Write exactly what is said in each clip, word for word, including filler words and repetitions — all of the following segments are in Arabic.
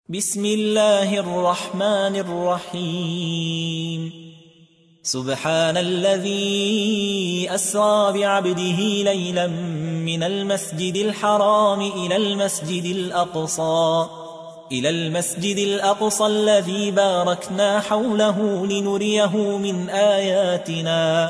بسم الله الرحمن الرحيم سبحان الذي أسرى بعبده ليلا من المسجد الحرام إلى المسجد الأقصى إلى المسجد الأقصى الذي باركنا حوله لنريه من آياتنا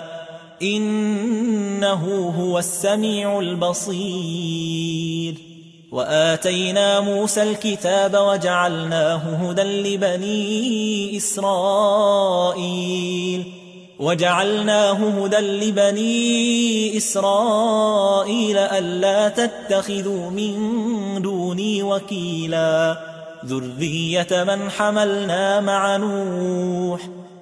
إنه هو السميع البصير. وآتينا موسى الكتاب وجعلناه هدى لبني إسرائيل وجعلناه هدى لبني إسرائيل ألا تتخذوا من دوني وكيلا ذرية من حملنا مع نوح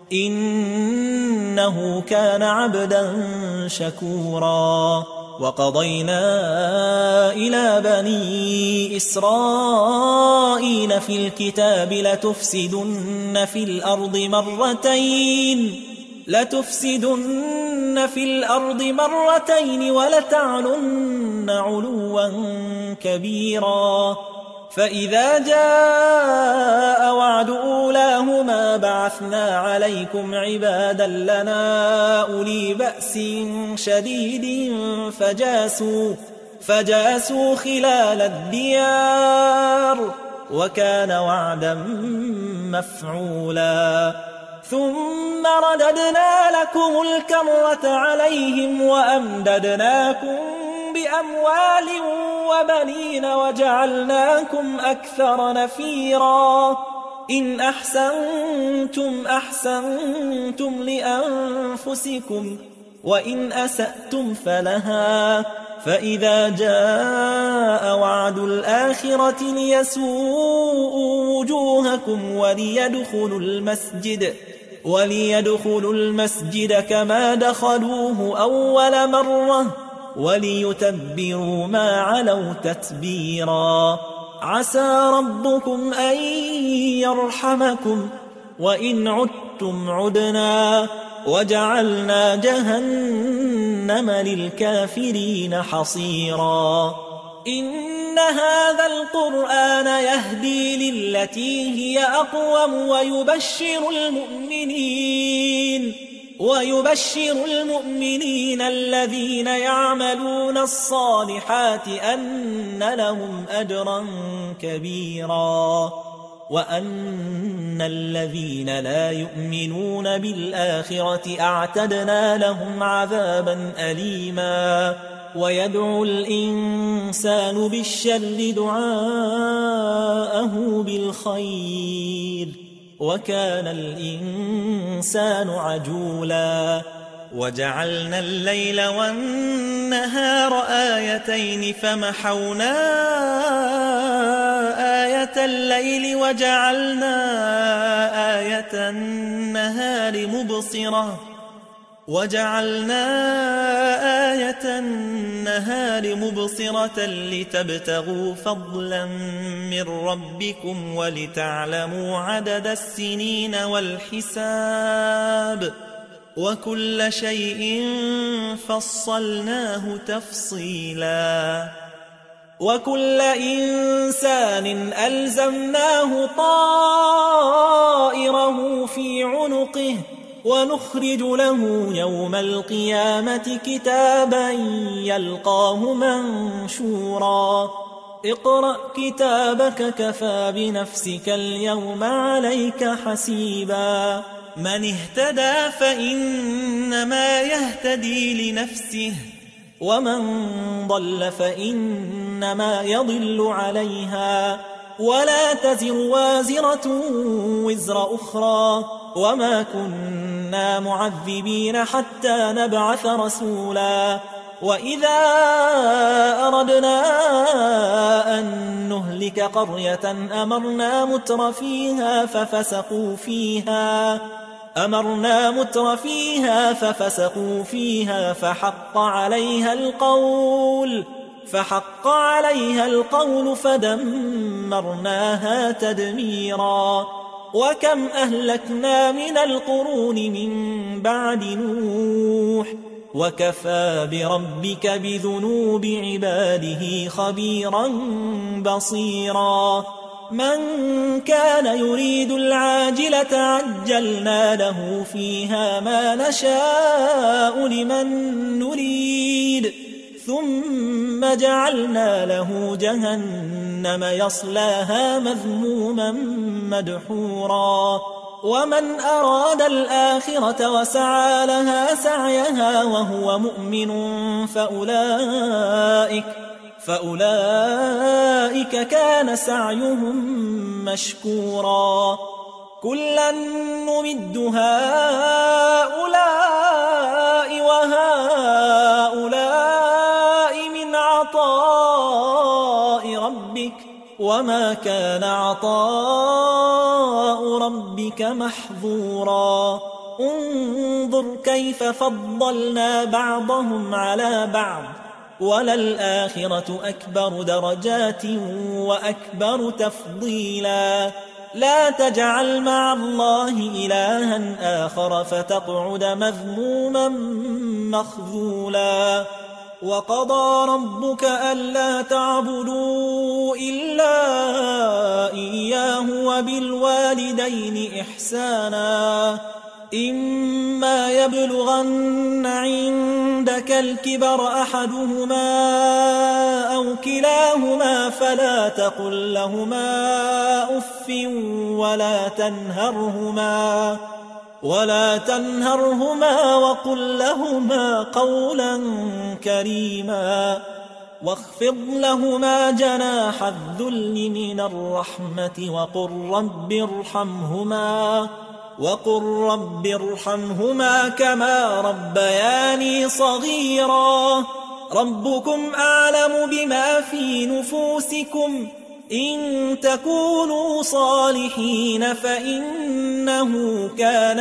إنه كان عبدا شكورا. وقضينا إلى بني إسرائيل في الكتاب لتفسدن في الأرض مرتين لتفسدن في الأرض مرتين ولتعلن علوا كبيرا. فإذا جاء وعد أولاهما بعثنا عليكم عبادا لنا أولي بأس شديد فجاسوا, فجاسوا خلال الديار وكان وعدا مفعولا. ثم رددنا لكم الكرة عليهم وأمددناكم بأموال وبنين وجعلناكم أكثر نفيرا. إن أحسنتم أحسنتم لأنفسكم وإن أسأتم فلها. فإذا جاء وعد الآخرة ليسوءوا وجوهكم وليدخلوا المسجد وليدخلوا المسجد كما دخلوه أول مرة وليتبروا ما علوا تتبيرا. عسى ربكم أن يرحمكم وإن عدتم عدنا وجعلنا جهنم للكافرين حصيرا. إن هذا القرآن يهدي للتي هي أقوم ويبشر المؤمنين ويبشر المؤمنين الذين يعملون الصالحات أن لهم أجرا كبيرا وأن الذين لا يؤمنون بالآخرة أعتدنا لهم عذابا أليما. ويدعو الإنسان بالشر دعاءه بالخير وكان الإنسان عجولا. وجعلنا الليل والنهار آيتين فمحونا آية الليل وجعلنا آية النهار مبصرة وجعلنا آية النهار مبصرة لتبتغوا فضلا من ربكم ولتعلموا عدد السنين والحساب وكل شيء فصلناه تفصيلا. وكل إنسان ألزمناه طائره في عنقه ونخرج له يوم القيامة كتابا يلقاه منشورا. اقرأ كتابك كفى بنفسك اليوم عليك حسيبا. من اهتدى فإنما يهتدي لنفسه ومن ضل فإنما يضل عليها ولا تزر وازرة وزر أخرى وما كنا معذبين حتى نبعث رسولا. وإذا أردنا أن نهلك قرية أمرنا متر فيها ففسقوا فيها أمرنا متر فيها ففسقوا فيها فحق عليها القول فحق عليها القول فدمرناها تدميرا. وكم أهلكنا من القرون من بعد نوح وكفى بربك بذنوب عباده خبيرا بصيرا. من كان يريد العاجلة عجلنا له فيها ما نشاء لمن نريد ثم جعلنا له جهنم يصلاها مذموما مدحورا ومن أراد الآخرة وسعى لها سعيها وهو مؤمن فأولئك فأولئك كان سعيهم مشكورا كلا نمد هؤلاء وهؤلاء من عطاء ربك وما كان عطاء ربك محظورا انظر كيف فضلنا بعضهم على بعض وللآخرة أكبر درجات وأكبر تفضيلا لا تجعل مع الله إلها آخر فتقعد مذموما مخذولا وقضى ربك ألا تعبدوا إلا إياه وبالوالدين إحسانا إما يبلغن عندك الكبر أحدهما أو كلاهما فلا تقل لهما أف ولا تنهرهما ولا تنهرهما وقل لهما قولا كريما واخفض لهما جناح الذل من الرحمة وقل رب ارحمهما وقل رب ارحمهما كما ربياني صغيرا ربكم أعلم بما في نفوسكم إن تكونوا صالحين فإنه كان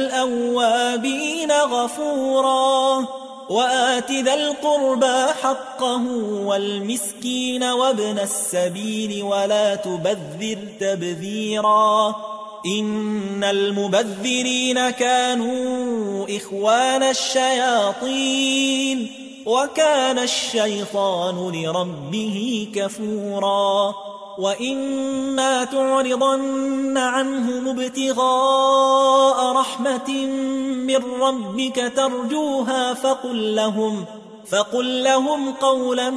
للأوابين غفورا وآت ذا القربى حقه والمسكين وابن السبيل ولا تبذر تبذيرا إن المبذرين كانوا إخوان الشياطين وكان الشيطان لربه كفورا وإما تعرضن عنهم ابتغاء رحمة من ربك ترجوها فقل لهم, فقل لهم قولا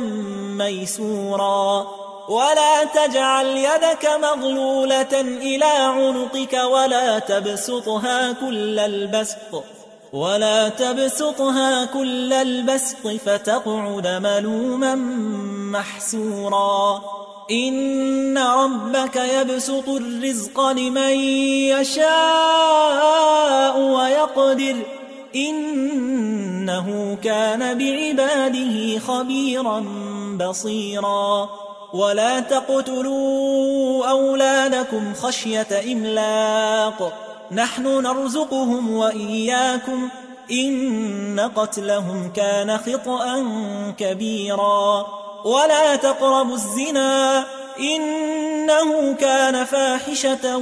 ميسورا ولا تجعل يدك مغلولة إلى عنقك ولا تبسطها كل البسط ولا تبسطها كل البسط فتقعد ملوما محسورا إن ربك يبسط الرزق لمن يشاء ويقدر إنه كان بعباده خبيرا بصيرا ولا تقتلوا أولادكم خشية إملاق نحن نرزقهم وإياكم إن قتلهم كان خطأ كبيرا ولا تقربوا الزنا إنه كان فاحشة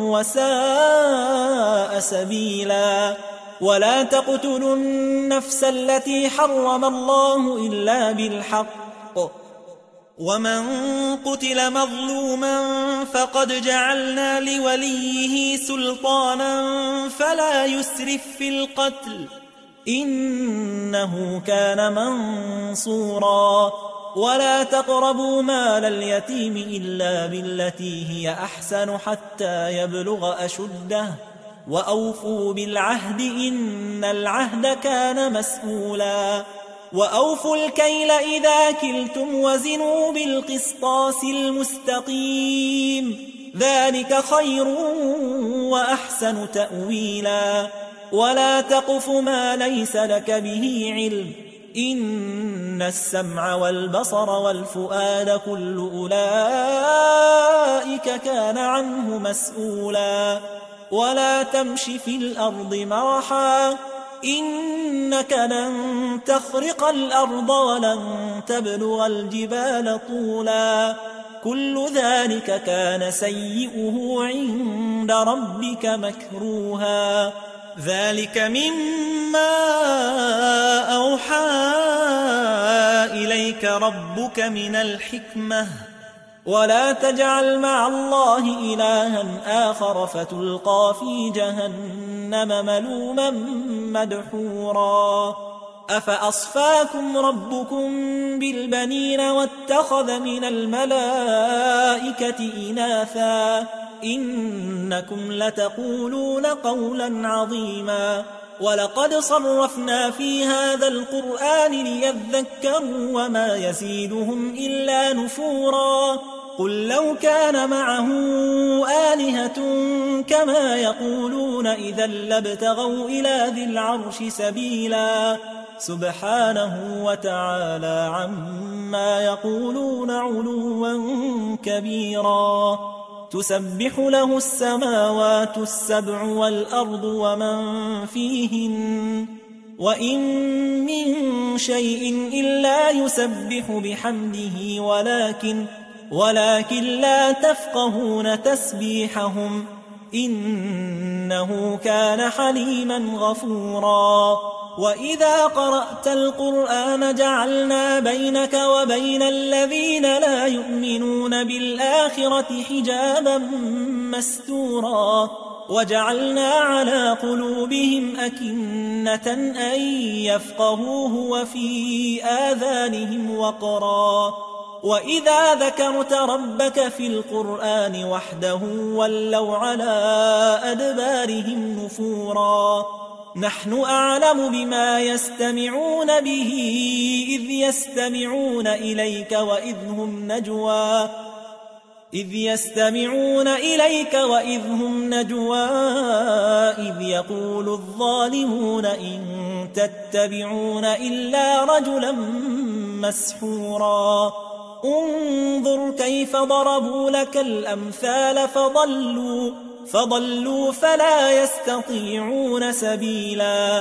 وساء سبيلا ولا تقتلوا النفس التي حرم الله إلا بالحق ومن قتل مظلوما فقد جعلنا لوليه سلطانا فلا يسرف في القتل إنه كان منصورا ولا تقربوا مال اليتيم إلا بالتي هي أحسن حتى يبلغ أشده وأوفوا بالعهد إن العهد كان مسؤولا وأوفوا الكيل إذا كلتم وزنوا بالقسطاس المستقيم ذلك خير وأحسن تأويلا ولا تقف ما ليس لك به علم إن السمع والبصر والفؤاد كل أولئك كان عنه مسؤولا ولا تمش في الأرض مرحا إنك لن تخرق الأرض ولن تبلغ الجبال طولا كل ذلك كان سيئه عند ربك مكروها ذلك مما أوحى إليك ربك من الحكمة ولا تجعل مع الله إلها آخر فتلقى في جهنم ملوما مدحورا أفأصفاكم ربكم بالبنين واتخذ من الملائكة إناثا إنكم لتقولون قولا عظيما ولقد صرفنا في هذا القرآن ليذكروا وما يزيدهم إلا نفورا قل لو كان معه آلهة كما يقولون إذا لابتغوا إلى ذي العرش سبيلا سبحانه وتعالى عما يقولون علوا كبيرا تسبح له السماوات السبع والأرض ومن فيهن وإن من شيء إلا يسبح بحمده ولكن ولكن لا تفقهون تسبيحهم إنه كان حليما غفورا وإذا قرأت القرآن جعلنا بينك وبين الذين لا يؤمنون بالآخرة حجابا مستورا وجعلنا على قلوبهم أكنة أن يفقهوه وفي آذانهم وقرا وإذا ذكرت ربك في القرآن وحده ولوا على أدبارهم نفورا نحن أعلم بما يستمعون به إذ يستمعون إليك وإذ هم نجوى إذ يستمعون إليك وإذ هم نجوى إذ يقول الظالمون إن تتبعون إلا رجلا مسحورا انظر كيف ضربوا لك الأمثال فضلوا فضلوا فلا يستطيعون سبيلا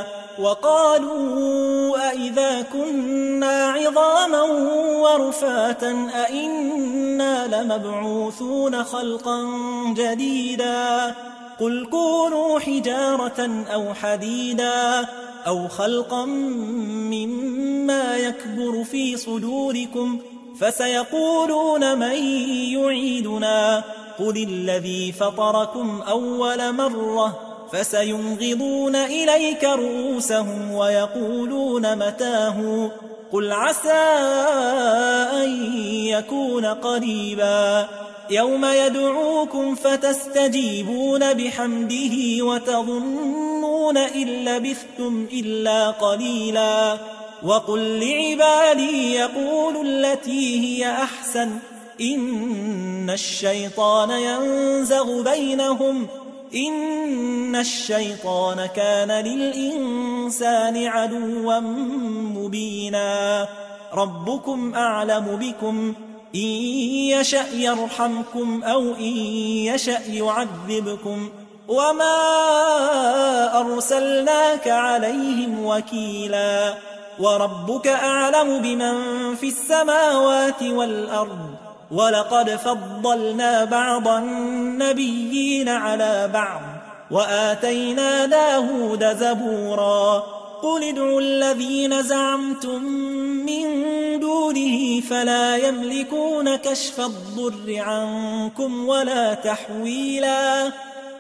وقالوا أئذا كنا عظاما ورفاتا أئنا لمبعوثون خلقا جديدا قل كونوا حجارة أو حديدا أو خلقا مما يكبر في صدوركم فسيقولون من يعيدنا قل الذي فطركم أول مرة فسينغضون إليك رؤوسهم ويقولون متاه قل عسى أن يكون قريبا يوم يدعوكم فتستجيبون بحمده وتظنون إن لبثتم إلا قليلا وقل لعبادي يقولوا التي هي أحسن إن الشيطان ينزغ بينهم إن الشيطان كان للإنسان عدوا مبينا ربكم أعلم بكم إن يشأ يرحمكم أو إن يشأ يعذبكم وما أرسلناك عليهم وكيلا وربك أعلم بمن في السماوات والأرض ولقد فضلنا بعض النبيين على بعض وآتينا داود زبورا قل ادعوا الذين زعمتم من دونه فلا يملكون كشف الضر عنكم ولا تحويلا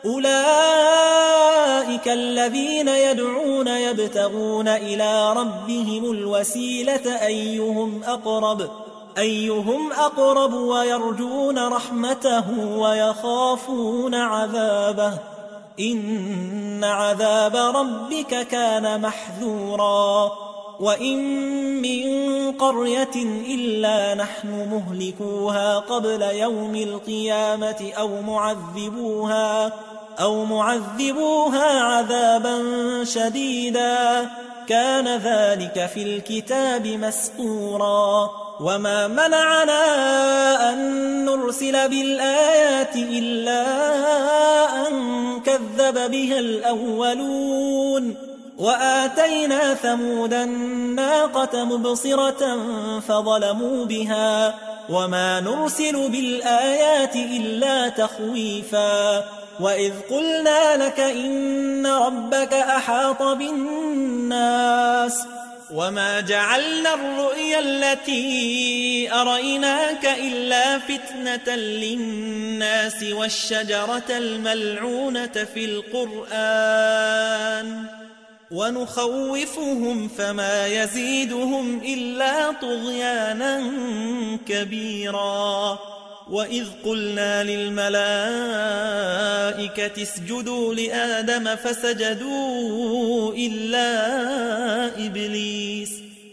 أولئك الذين يدعون يبتغون إلى ربهم الوسيلة أيهم أقرب أيهم أقرب ويرجون رحمته ويخافون عذابه إن عذاب ربك كان محذورا وإن من قرية إلا نحن مهلكوها قبل يوم القيامة أو معذبوها أو معذبوها عذابا شديدا كان ذلك في الكتاب مسطورا وما منعنا أن نرسل بالآيات إلا أن كذب بها الأولون وآتينا ثمود الناقة مبصرة فظلموا بها وما نرسل بالآيات إلا تخويفا وإذ قلنا لك إن ربك أحاط بالناس وما جعلنا الرؤيا التي أريناك إلا فتنة للناس والشجرة الملعونة في القرآن ونخوفهم فما يزيدهم إلا طغيانا كبيرا. وإذ قلنا للملائكة اسجدوا لآدم فسجدوا إلا إبليس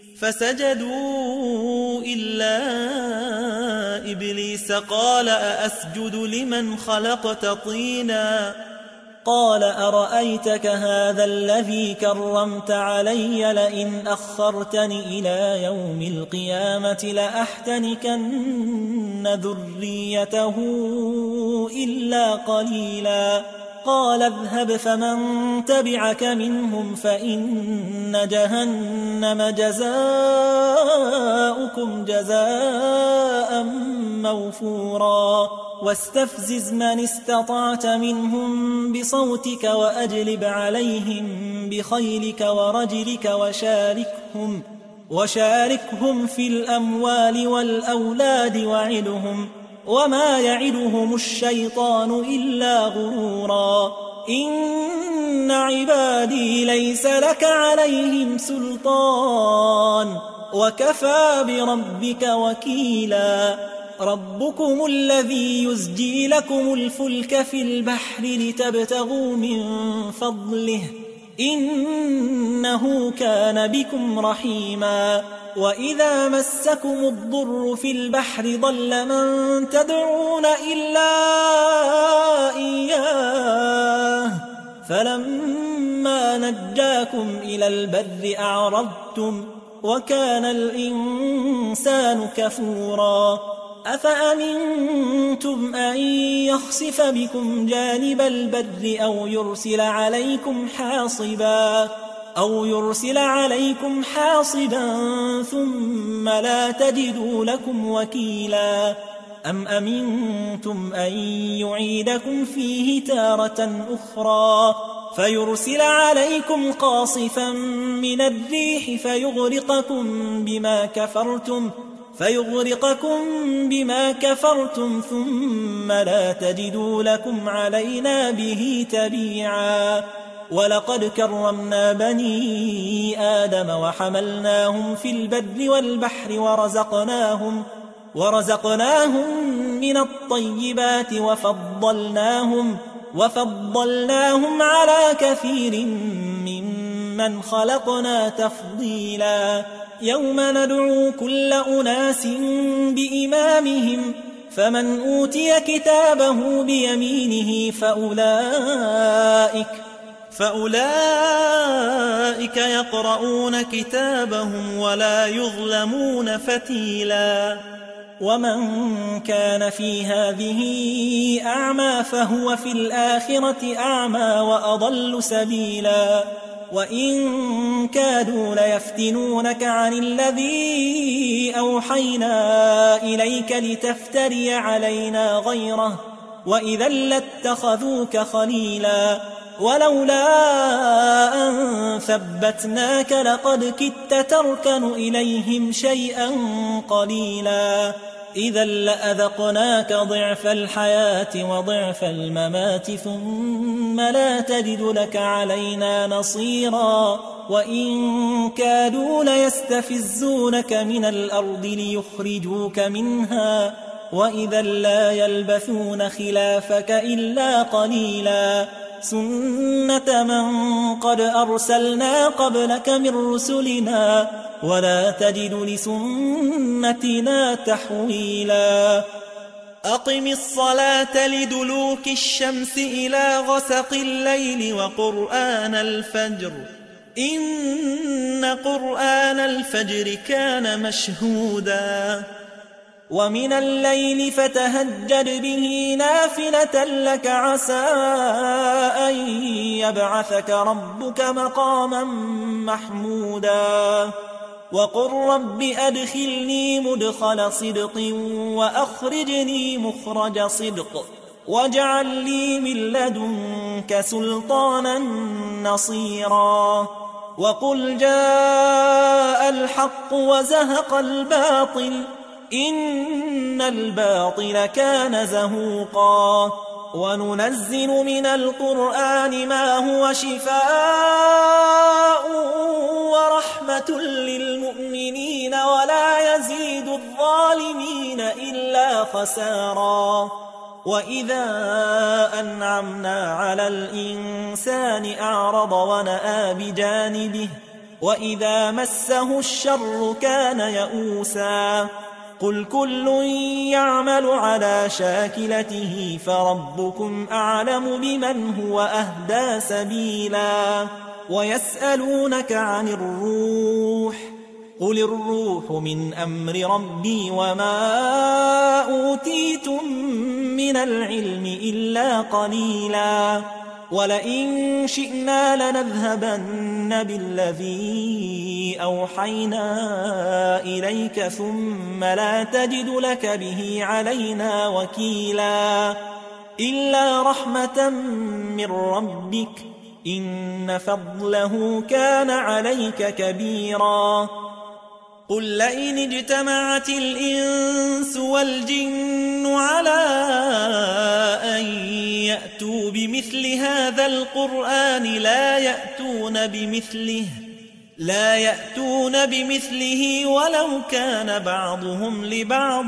فسجدوا إلا إبليس قال أأسجد لمن خلقت طينا قال أرأيتك هذا الذي كرمت علي لئن أخرتني إلى يوم القيامة لأحتنكن ذريته إلا قليلا. قال اذهب فمن تبعك منهم فإن جهنم جزاؤكم جزاء موفورا. واستفزز من استطعت منهم بصوتك وأجلب عليهم بخيلك ورجلك وشاركهم, وشاركهم في الأموال والأولاد وعدهم وما يعدهم الشيطان إلا غرورا. إن عبادي ليس لك عليهم سلطان وكفى بربك وكيلا. ربكم الذي يزجي لكم الفلك في البحر لتبتغوا من فضله إنه كان بكم رحيما. وإذا مسكم الضر في البحر ضل من تدعون إلا إياه فلما نجاكم إلى البر أعرضتم وكان الإنسان كفورا. أفأمنتم أن يخسف بكم جانب البر أو يرسل عليكم حاصبا أو يرسل عليكم حاصبا ثم لا تجدوا لكم وكيلا. أم أمنتم أن يعيدكم فيه تارة أخرى فيرسل عليكم قاصفا من الريح فيغرقكم بما كفرتم فيغرقكم بما كفرتم ثم لا تجدوا لكم علينا به تبيعا. ولقد كرمنا بني آدم وحملناهم في البر والبحر ورزقناهم, ورزقناهم من الطيبات وفضلناهم, وفضلناهم على كثير ممن خلقنا تفضيلا. يوم ندعو كل أناس بإمامهم فمن أوتي كتابه بيمينه فأولئك فأولئك يقرؤون كتابهم ولا يظلمون فتيلا. ومن كان في هذه أعمى فهو في الآخرة أعمى وأضل سبيلا. وإن كادوا ليفتنونك عن الذي أوحينا إليك لتفتري علينا غيره وإذا لاتخذوك خليلا. ولولا أن ثبتناك لقد كدت تركن إليهم شيئا قليلا. إذا لأذقناك ضعف الحياة وضعف الممات ثم لا تجد لك علينا نصيرا. وإن كادوا ليستفزونك من الأرض ليخرجوك منها وإذا لا يلبثون خلافك إلا قليلا. سنة من قد أرسلنا قبلك من رسلنا ولا تجد لسنتنا تحويلا. أقم الصلاة لدلوك الشمس إلى غسق الليل وقرآن الفجر إن قرآن الفجر كان مشهودا. ومن الليل فتهجد به نافلة لك عسى أن يبعثك ربك مقاما محمودا. وقل رب أدخلني مدخل صدق وأخرجني مخرج صدق واجعل لي من لدنك سلطانا نصيرا. وقل جاء الحق وزهق الباطل إن الباطل كان زهوقا وننزل من القرآن ما هو شفاء ورحمة للمؤمنين ولا يزيد الظالمين إلا خسارا وإذا أنعمنا على الإنسان أعرض ونأى بجانبه وإذا مسه الشر كان يئوسا قل كل يعمل على شاكلته فربكم أعلم بمن هو أهدى سبيلا ويسألونك عن الروح قل الروح من أمر ربي وما أوتيتم من العلم إلا قليلا ولئن شئنا لنذهبن بالذي أوحينا إليك ثم لا تجد لك به علينا وكيلا إلا رحمة من ربك إن فضله كان عليك كبيرا قل لئن اجتمعت الإنس والجن على أن يأتوا بمثل هذا القرآن لا يأتون بمثله لا يأتون بمثله ولو كان بعضهم لبعض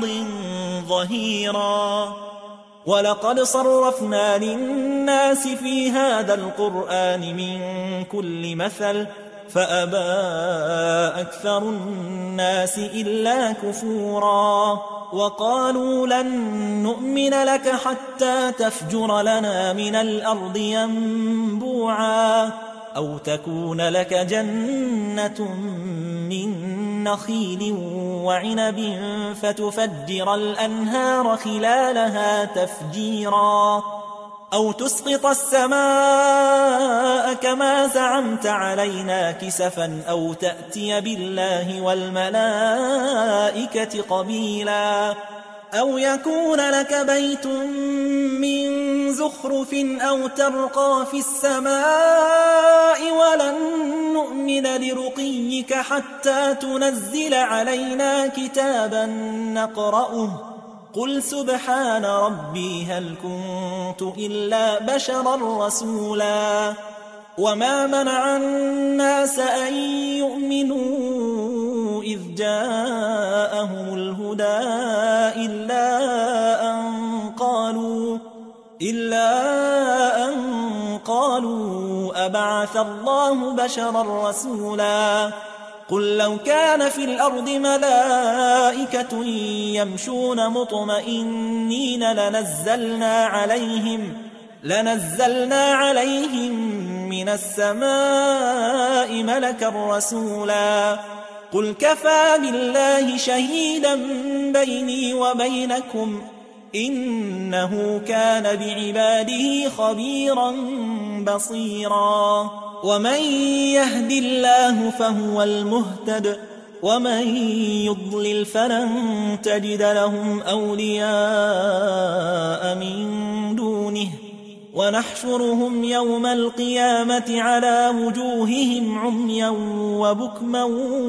ظهيرا ولقد صرفنا للناس في هذا القرآن من كل مثل فأبى أكثر الناس إلا كفورا وقالوا لن نؤمن لك حتى تفجر لنا من الأرض ينبوعا أو تكون لك جنة من نخيل وعنب فتفجر الأنهار خلالها تفجيرا أو تسقط السماء كما زعمت علينا كسفا أو تأتي بالله والملائكة قبيلا أو يكون لك بيت من زخرف أو ترقى في السماء ولن نؤمن لرقيك حتى تنزل علينا كتابا نقرأه قل سبحان ربي هل كنت إلا بشرا رسولا وما منع الناس أن يؤمنوا إذ جاءهم الهدى إلا أن قالوا إلا أن قالوا أبعث الله بشرا رسولا قل لو كان في الأرض ملائكة يمشون مطمئنين لنزلنا عليهم لنزلنا عليهم من السماء ملكا رسولا قل كفى بالله شهيدا بيني وبينكم إنه كان بعباده خبيرا بصيرا ومن يهد الله فهو المهتد ومن يضلل فلن تجد لهم أولياء من دونه ونحشرهم يوم القيامة على وجوههم عميا وبكما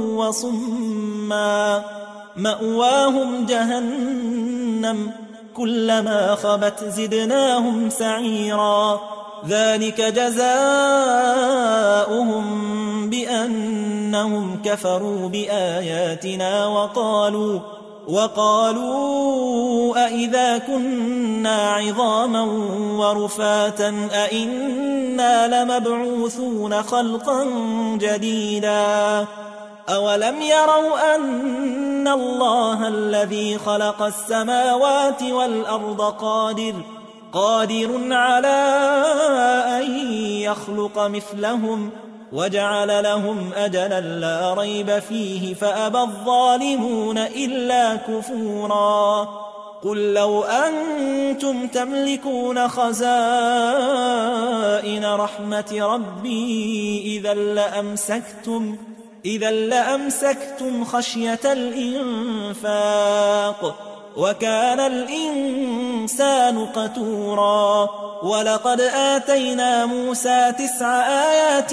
وصما مأواهم جهنم كلما خبت زدناهم سعيرا ذلك جزاؤهم بأنهم كفروا بآياتنا وقالوا وقالوا أئذا كنا عظاما ورفاتا أئنا لمبعوثون خلقا جديدا أولم يروا أن الله الذي خلق السماوات والأرض قادر قادر على أن يخلق مثلهم وجعل لهم أجلا لا ريب فيه فأبى الظالمون إلا كفورا قل لو أنتم تملكون خزائن رحمة ربي إذا لأمسكتم إذا لأمسكتم خشية الإنفاق وكان الإنسان قتورا ولقد آتينا موسى تسع آيات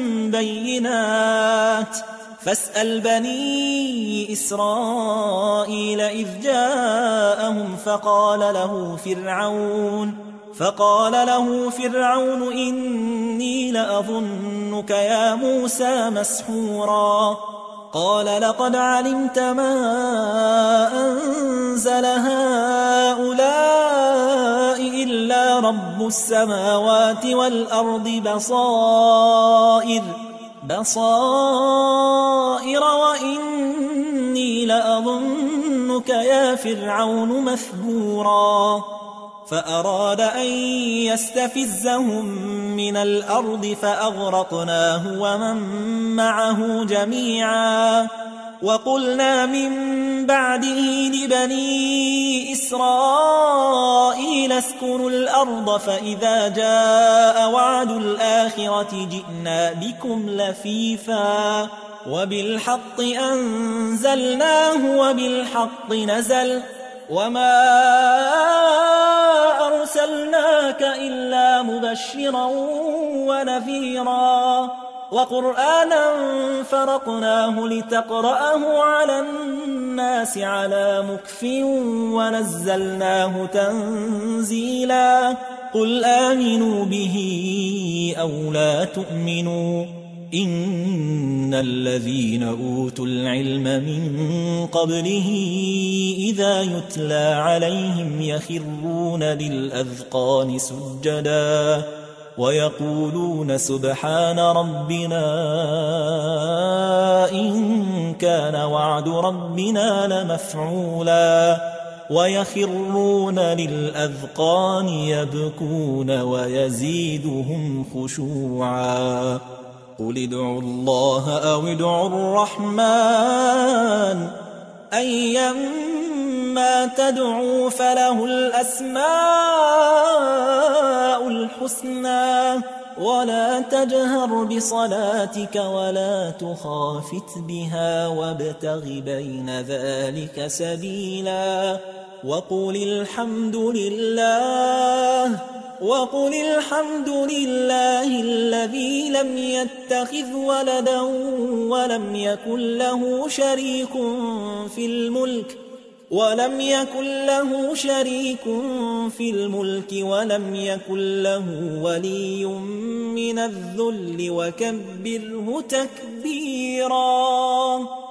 بينات فاسأل بني إسرائيل إذ جاءهم فقال له فرعون فقال له فرعون إني لأظنك يا موسى مسحورا قال لقد علمت ما أنزل هؤلاء إلا رب السماوات والأرض بصائر بصائر وإني لأظنك يا فرعون مثبورا فأراد أن يستفزهم من الأرض فأغرقناه ومن معه جميعا وقلنا من بعده لبني إسرائيل اسكنوا الأرض فإذا جاء وعد الآخرة جئنا بكم لفيفا وبالحق أنزلناه وبالحق نزل وما أرسلناك إلا مبشرا ونذيرا وقرآنا فرقناه لتقرأه على الناس على مكف ونزلناه تنزيلا قل آمنوا به أو لا تؤمنوا إن الذين أوتوا العلم من قبله إذا يتلى عليهم يخرون للأذقان سجدا ويقولون سبحان ربنا إن كان وعد ربنا لمفعولا ويخرون للأذقان يبكون ويزيدهم خشوعا قل ادعوا الله أو ادعوا الرحمن أيما تدعوا فله الأسماء الحسنى ولا تجهر بصلاتك ولا تخافت بها وابتغ بين ذلك سبيلا وقل الحمد لله وقل الحمد لله الذي لم يتخذ ولدا ولم يكن له شريك في الملك ولم يكن له شريك في الملك ولم يكن له ولي من الذل وكبره تكبيرا.